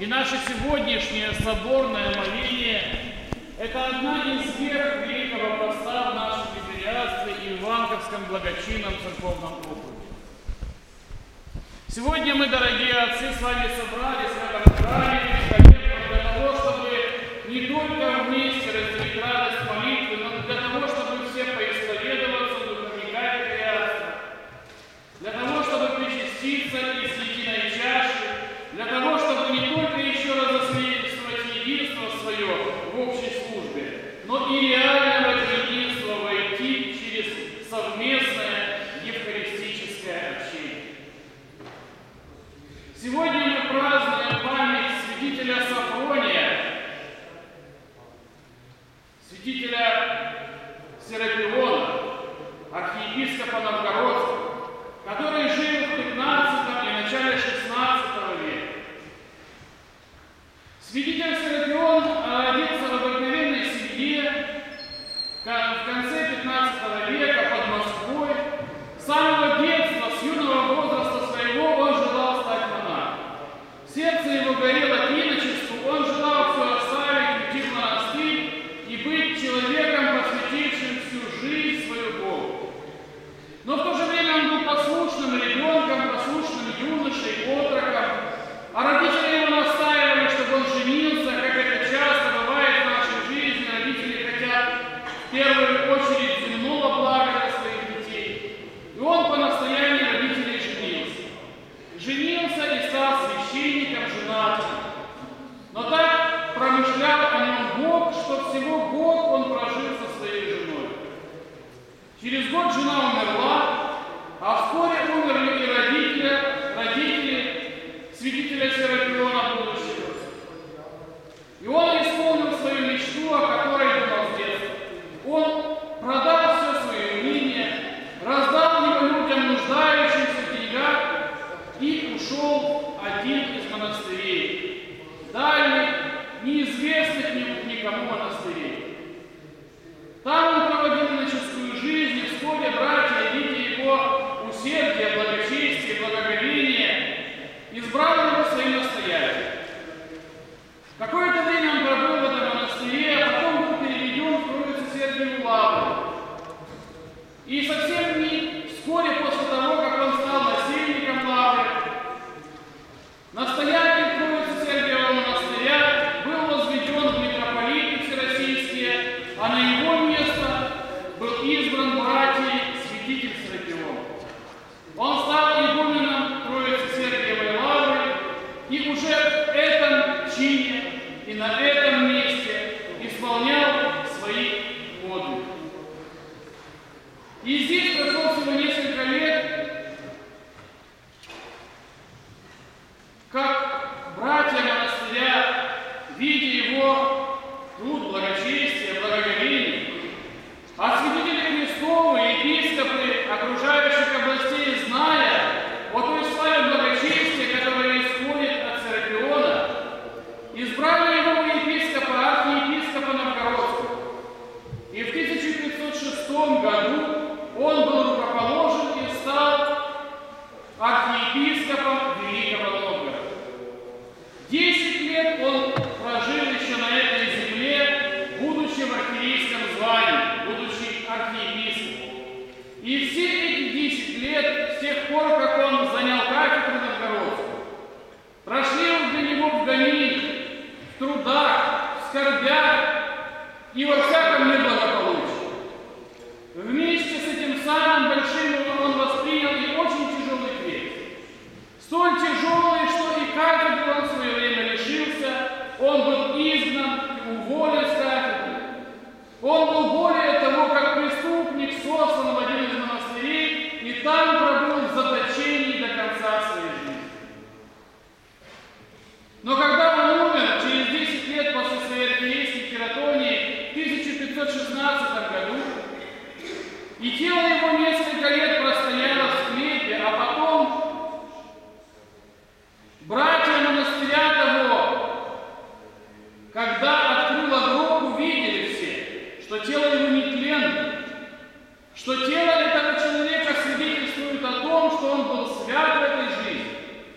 И наше сегодняшнее соборное моление – это одна из вер Великого Поста в нашем пресвитериатстве и в Иванковском благочинном церковном округе. Сегодня мы, дорогие отцы, с вами собрались в этом храме для того, чтобы не только вместе разделить радость молитвы, но для того, чтобы все поисповедоваться в духовника и христианства, для того, чтобы причаститься из единой чаши, для того, чтобы не только еще раз засвидетельствовать единство свое в общей службе, но и реально в это единство войти через совместное евхаристическое общение. Сегодня мы празднуем память святителя Сафрония, святителя Серапиона, архиепископа Новгородского, который жил в 15 и начале 16 века. Святитель Серапион родился в обыкновенной семье в конце 15 века под Москвой. С самого детства, с юного возраста своего, он желал стать монахом. Сердце его горело к иночеству, он желал все оставить, уйти в монастырь и быть человеком, посвятившим всю жизнь свою Богу. Но в то же время он был послушным ребенком, послушным юношей, отроком, а родители его настаивали, чтобы он женился, как это часто бывает в нашей жизни. Родители хотят в первую очередь земного блага для своих детей. И он по настоянию родителей женился. Женился и стал священником, женатым. Но так промышлял о нем Бог, что всего год он прожил со своей женой. Через год жена умерла, а вскоре умерли и родители святителя Серапиона будущего. И он исполнил свою мечту, о которой думал с детства. Он продал все свое имение, раздал его людям, нуждающимся в деньгах, и ушел один из монастырей, дальних, неизвестных никому монастырей. Там он проводил иноческую жизнь, и вскоре братья, видя его усердие, благочестие, благоговение, избрали его своим настоятелем. Какое-то время он пробыл в этом монастыре, а потом был переведен в Троице-Сергиеву лавру. И совсем не вскоре после того, как он стал насельником лавры, настоятель Троице-Сергиевого монастыря был возведен в митрополиты всероссийские, а на его место был избран братьей святитель Серапион. Он стал игуменом Троице-Сергиевой лавры и уже в этом чине и на этом месте исполнял свои подвиги. И здесь прошло всего несколько лет, как братья монастыря, видя его труд, благочестие, благоговение, а святители Христовы, епископы окружающих областей, зная о той славе благочестия, которая исходит от Серапиона, избрали его епископа, архиепископа Новгородского. И в 1506 году он был рукоположен и стал архиепископом Великого Новгорода. 10 лет он прожил еще на этой земле, будучи в архиерейском звании, будучи архиепископом. И все эти 10 лет, с тех пор, как он занял кафедру Новгородскую, прошли для него в гонениях, в трудах, в скорбях и во всяком неблагополучии. Вместе с этим самым большим он воспринял и очень тяжелый крест. Столь тяжелый, что и кафедры он в свое время лишился, он был изгнан, уволен с кафедры. Он был более того, как преступник, сослан в один из монастырей, и там пробыл в заточении до конца своей жизни. Но когда